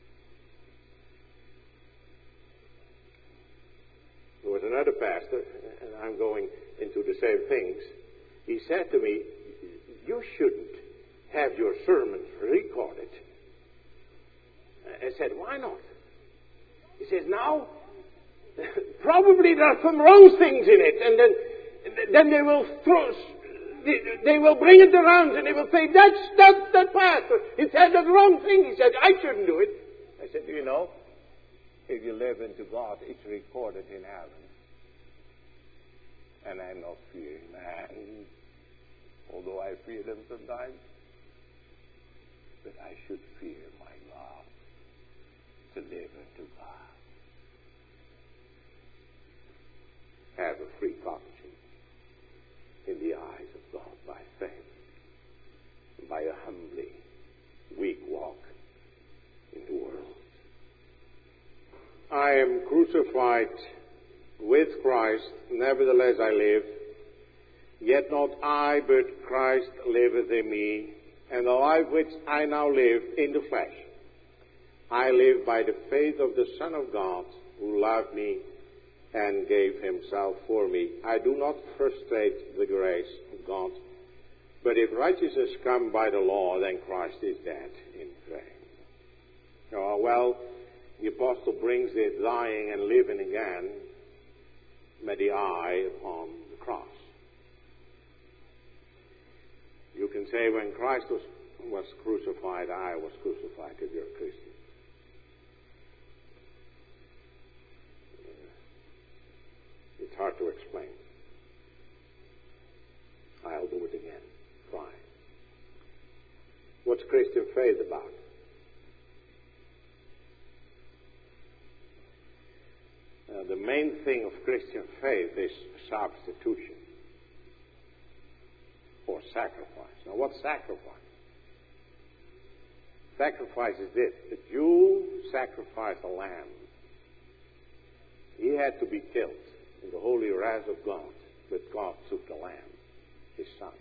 Speaker 2: There was another pastor, and I'm going into the same things. He said to me, you shouldn't have your sermons recorded. I said, why not? He says, now, probably there are some wrong things in it, and then they will bring it around, and they will say, that's the pastor. He said the wrong thing. He said, I shouldn't do it. I said, do you know, if you live into God, it's recorded in heaven. And I'm not fearing man, although I fear them sometimes. But I should fear my God, to live unto God. Have a free conscience in the eyes of God by faith, by a humbly weak walk in the world. I am crucified with Christ, nevertheless I live. Yet not I, but Christ liveth in me. And the life which I now live in the flesh, I live by the faith of the Son of God, who loved me and gave himself for me. I do not frustrate the grace of God. But if righteousness come by the law, then Christ is dead in vain. Well, the apostle brings it dying and living again, met the eye upon the cross. You can say when Christ was crucified, I was crucified if you're a Christian. It's hard to explain. I'll do it again. Try. What's Christian faith about? The main thing of Christian faith is substitution or sacrifice. Now, what's sacrifice? Sacrifice is this. The Jew sacrificed a lamb. He had to be killed in the holy wrath of God, but God took the lamb, his son.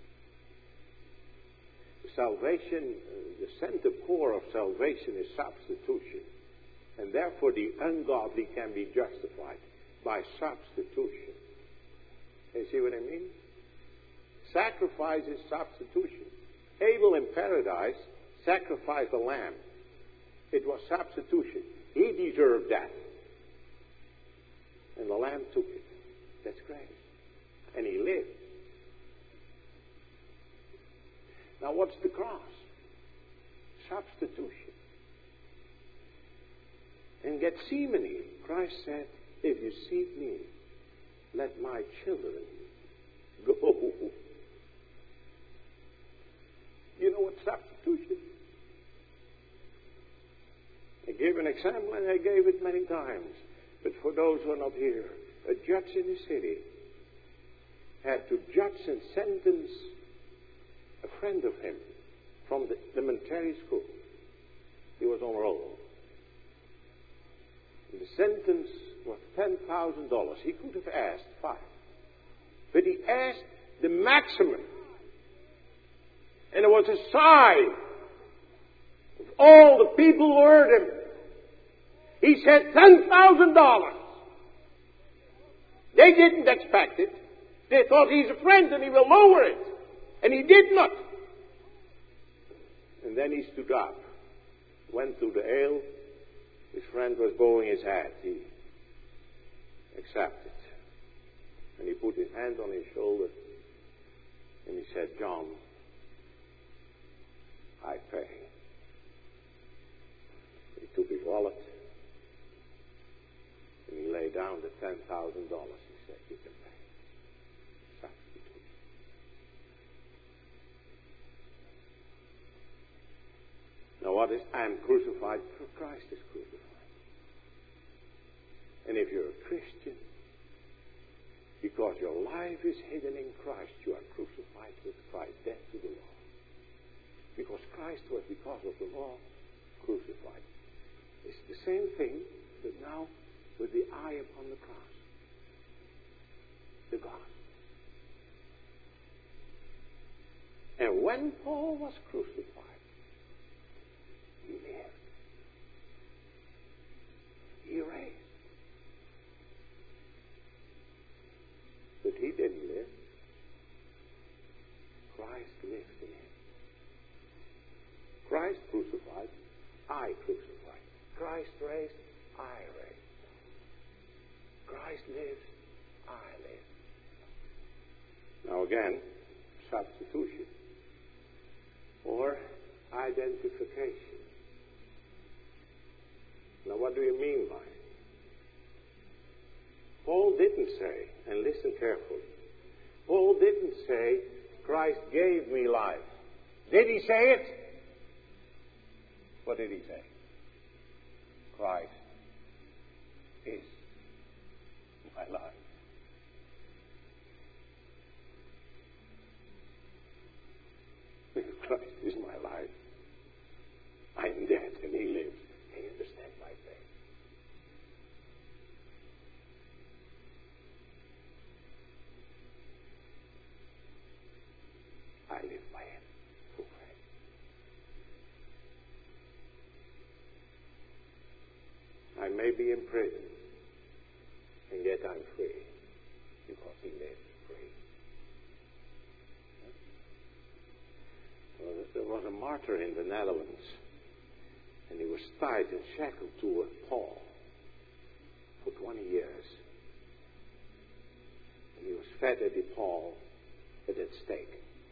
Speaker 2: Salvation, the center core of salvation is substitution. And therefore the ungodly can be justified by substitution. You see what I mean? Sacrifice is substitution. Abel in paradise sacrificed a lamb. It was substitution. He deserved death. And the lamb took it. That's grace. And he lived. Now what's the cross? Substitution. In Gethsemane, Christ said, if you seek me, let my children go. You know what substitution is? I gave an example, and I gave it many times. But for those who are not here, a judge in the city had to judge and sentence a friend of him from the elementary school. He was on roll. And the sentence was $10,000. He could have asked $5,000. But he asked the maximum. And there was a sigh of all the people who heard him. He said $10,000. They didn't expect it. They thought he's a friend and he will lower it. And he did not. And then he stood up, went to the ale. His friend was bowing his head. He accepted. And he put his hand on his shoulder and he said, John, I pay. He took his wallet and he laid down the $10,000. He said, you can pay. Substitute. Now what is, I am crucified, for Christ is crucified. And if you're a Christian, because your life is hidden in Christ, you are crucified with Christ, dead to the law. Because Christ was, because of the law, crucified. It's the same thing, but now with the eye upon the cross. The gospel. And when Paul was crucified, he lived. He raised. But he didn't live. Christ lived in him. Christ crucified, I crucified. Christ raised, I raised. Christ lives, I live. Now again, substitution or identification. Now what do you mean by it? Paul didn't say, and listen carefully, Paul didn't say, Christ gave me life. Did he say it? What did he say? Christ is my life. If Christ is my life, I'm dead and he lives. Can you understand my faith? I live by him through faith. I may be in prison, and yet I'm free because he lives free. Well, there was a martyr in the Netherlands, and he was tied and shackled to a pole for 20 years. And he was fed at the pole at that stake.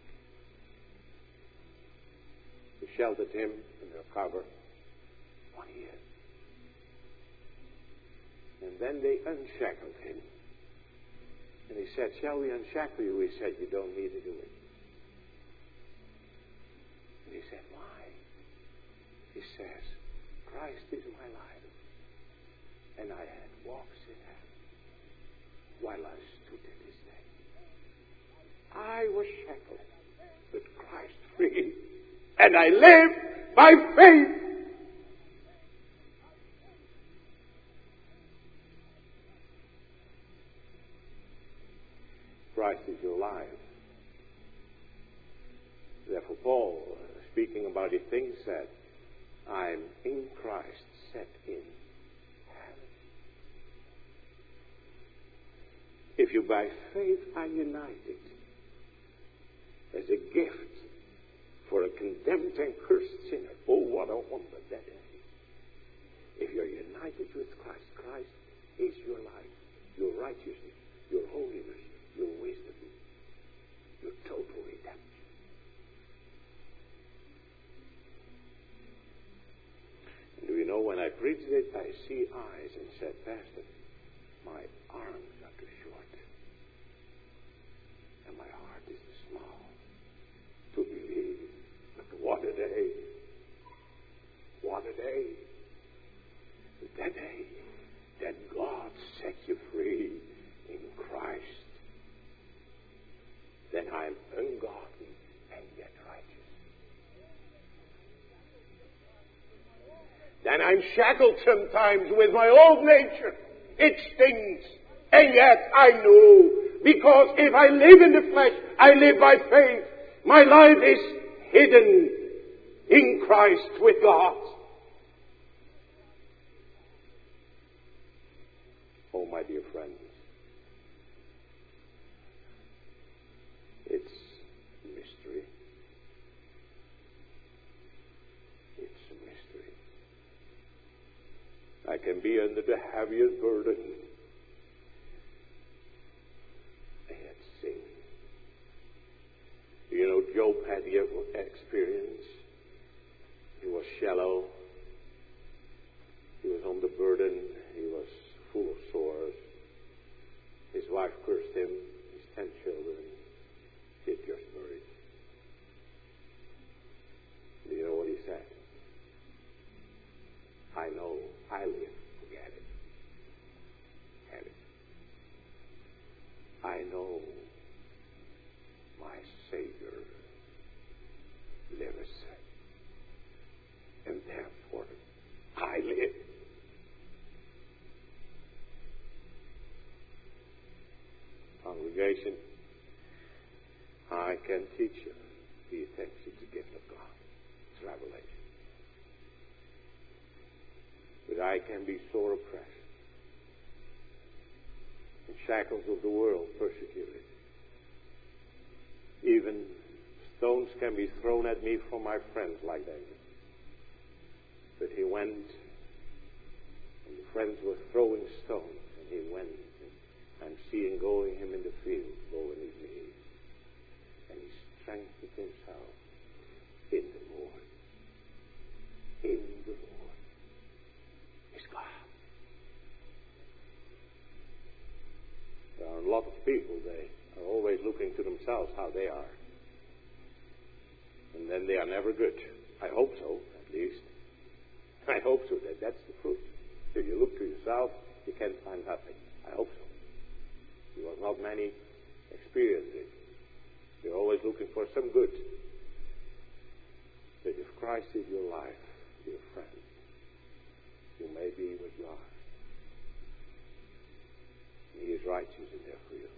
Speaker 2: They sheltered him under a cover 20 years. And then they unshackled him. And he said, shall we unshackle you? He said, you don't need to do it. And he said, why? He says, Christ is my life. And I had walks in heaven while I stood in his name. I was shackled, but Christ free. And I live by faith. Christ is your life. Therefore, Paul, speaking about his things, said, I'm in Christ, set in heaven. If you by faith are united as a gift for a condemned and cursed sinner, oh, what a wonder that is. If you're united with Christ, Christ is your life, your righteousness, your holiness, your wisdom, your total redemption. And do you know, when I preached it, I see eyes and said, Pastor, my arms are too short, and my heart is too small to believe. But what a day! What a day! That day that God set you free in Christ. Then I'm ungodly and yet righteous. Then I'm shackled sometimes with my old nature. It stings. And yet I know, because if I live in the flesh, I live by faith. My life is hidden in Christ with God. Oh, my dear friends, it's mystery. It's a mystery. I can be under the heaviest burden, and yet sin. You know, Job had the experience. He was shallow. He was on the burden. He was full of sores. His wife cursed him. His 10 children. He had just married. Do you know what he said? I know I live. Forget it. Have it. I know my Savior liveth, and therefore I live. Congregation, I can teach you. He I can be sore oppressed. The shackles of the world persecuted. Even stones can be thrown at me from my friends like David. But he went, and the friends were throwing stones, and he went, and seeing going him in the field, bowing his knees. And he strengthened himself in the Lord. In the Lord is God. There are a lot of people, they are always looking to themselves how they are. And then they are never good. I hope so, at least. I hope so. That's the truth. If you look to yourself, you can't find nothing. I hope so. You have not many experiences. You're always looking for some good. But if Christ is your life, dear friend, you may be what you are. He is righteous in there for you.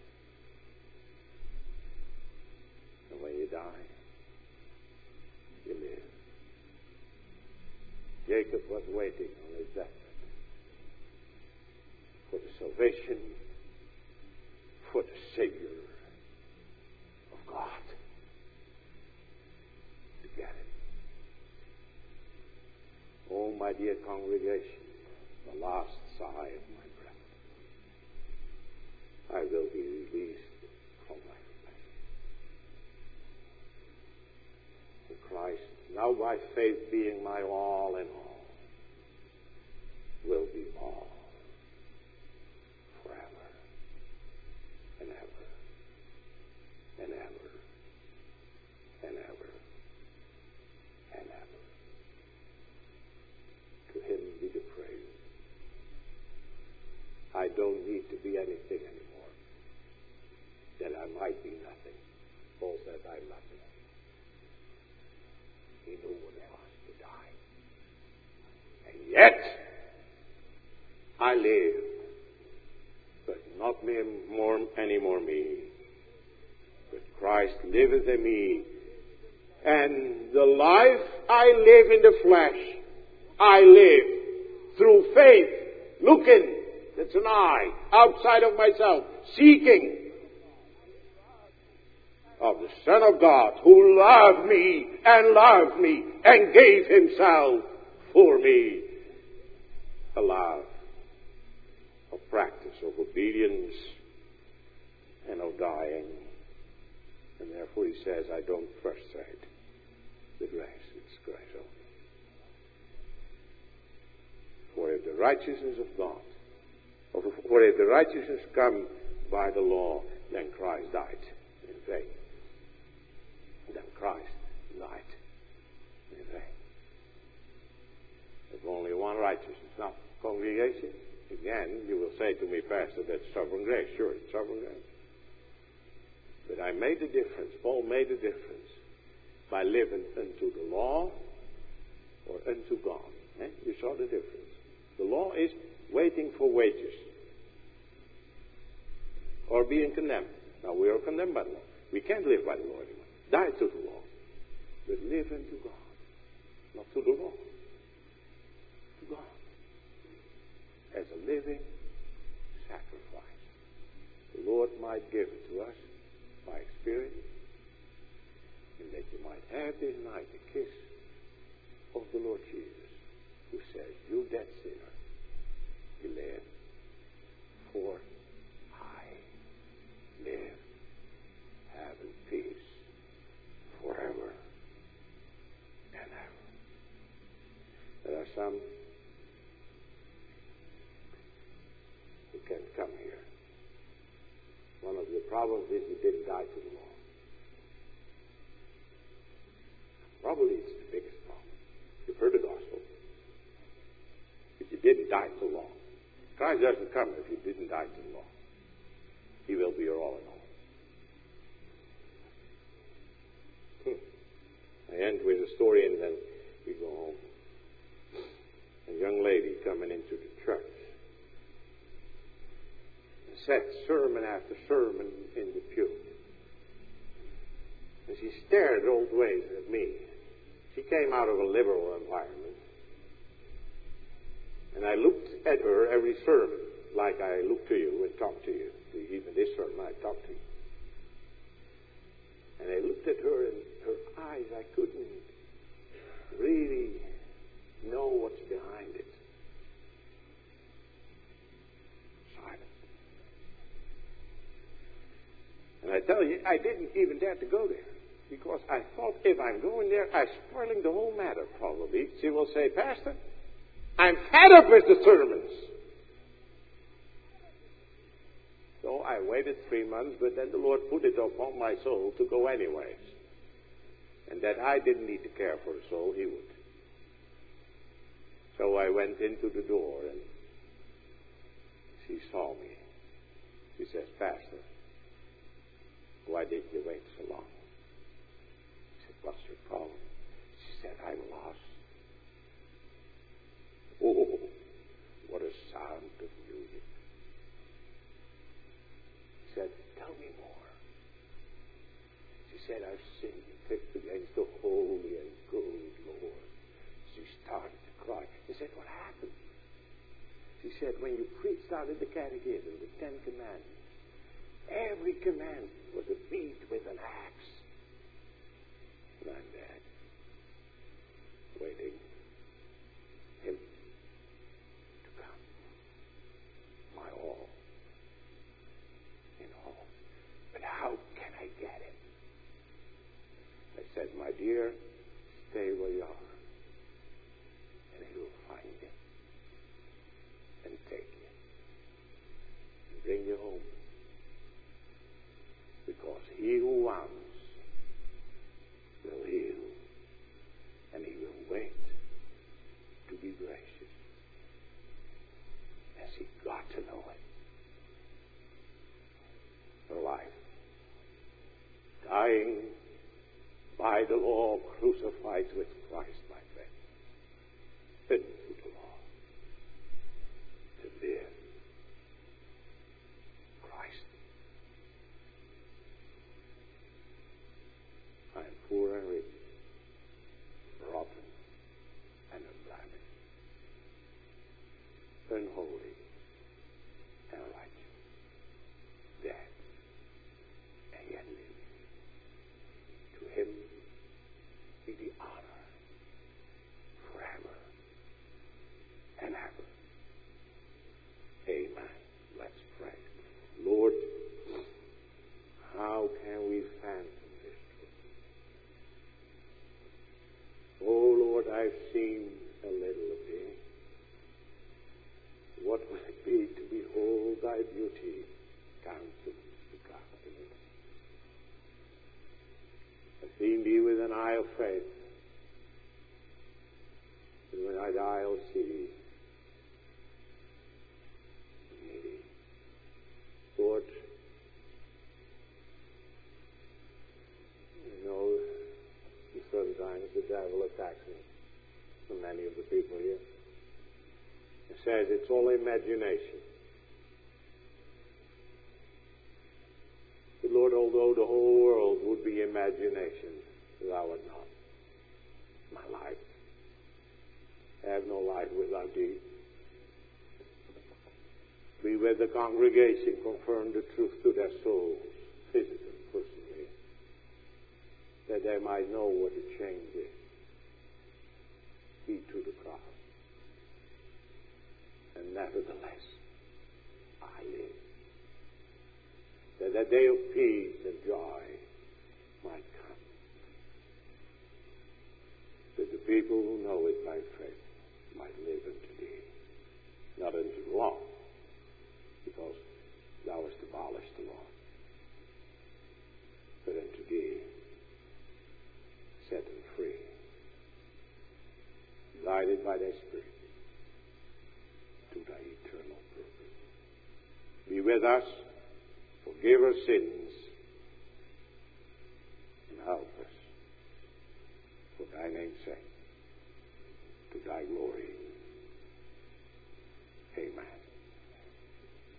Speaker 2: And when you die, you live. Jacob was waiting on his deathbed for the salvation, for the Savior of God to get it. Oh, my dear congregation, the last sigh of my breath, I will be released from my flesh. And Christ, now by faith being my all in all, will be all forever and ever and ever and ever and ever. To him be the praise. I don't need to be anything anymore, that I might be nothing. Paul says I'm nothing. He knew what it was to die. And yet, I live, but not any more me, but Christ liveth in me. And the life I live in the flesh, I live through faith, looking, that's an I, outside of myself, seeking of the Son of God, who loved me and gave himself for me. A love of practice, of obedience, and of dying. And therefore he says, I don't frustrate the grace. It's grace only. For if the righteousness of God, for if the righteousness come by the law, then Christ died in vain. Then Christ died in vain. There's only one righteousness. Now, congregation, again, you will say to me, Pastor, that's sovereign grace. Sure, it's sovereign grace. But I made the difference. Paul made the difference by living unto the law or unto God. You saw the difference. The law is waiting for wages or being condemned. Now, we are condemned by the law. We can't live by the law anymore. Die to the law. But live unto God. Not to the law. To God. As a living sacrifice. The Lord might give it to us by experience, and that you might have this night the kiss of the Lord Jesus, who says, you dead sinner, you live, for I live, having peace forever and ever. There are some who can come here. One of the problems is you didn't die to the law. Probably it's the biggest problem. You've heard the gospel, but you didn't die to the law. Christ doesn't come if you didn't die to the law. He will be your all in all. I end with a story and then we go home. A young lady coming into the church sat sermon after sermon in the pew. And she stared old ways at me. She came out of a liberal environment. And I looked at her every sermon, like I look to you and talk to you. Even this sermon, I talk to you. And I looked at her, and her eyes, I couldn't really know what's behind it. Silent. And I tell you, I didn't even dare to go there. Because I thought, if I'm going there, I'm spoiling the whole matter, probably. She will say, Pastor, I'm fed up with the sermons. So I waited 3 months, but then the Lord put it upon my soul to go anyways. And that I didn't need to care for the soul, He would. So I went into the door, and she saw me. She says, Pastor, why did you wait so long? I said, what's your problem? She said, I'm lost. Oh, what a sound of music. She said, tell me more. She said, I've sinned against the holy and good Lord. She started to cry. I said, what happened? She said, when you preached out of the Catechism, the 10 Commandments, every command was a beat with an axe. And I'm dead, waiting Him to come. My all in all. But how can I get it? I said, my dear, stay where you are, and He will find you and take you and bring you home. Because He who wounds will heal, and He will wait to be gracious. Has He got to know it? Her life, dying by the law, crucified with Christ, my friend, hidden through the law, to live Christ. I am poor and rich, rotten and unblemished, unholy and righteous, dead and yet living. To Him be the honor forever and ever. Amen. Let's pray. Lord, how can we fathom this truth? Oh, Lord, I've seen a little of Thee. What will it be to behold Thy beauty down to the gospel? I've seen Thee with an eye of faith. And when I die, I'll see Thee. Lord, you know, sometimes the devil attacks me, so many of the people here. He says it's all imagination. But Lord, although the whole world would be imagination, Thou art not. My life. I have no life without Thee. Be with the congregation, confirm the truth to their souls, visit them personally, that they might know what the change is. Be to the cross. And nevertheless, I live. That a day of peace and joy might come. That the people who know it by faith might live unto Thee. Not unto the law, because Thou hast abolished the law. But unto Thee, set them free. Guided by Thy Spirit to Thy eternal purpose. Be with us, forgive our sins, and help us for Thy name's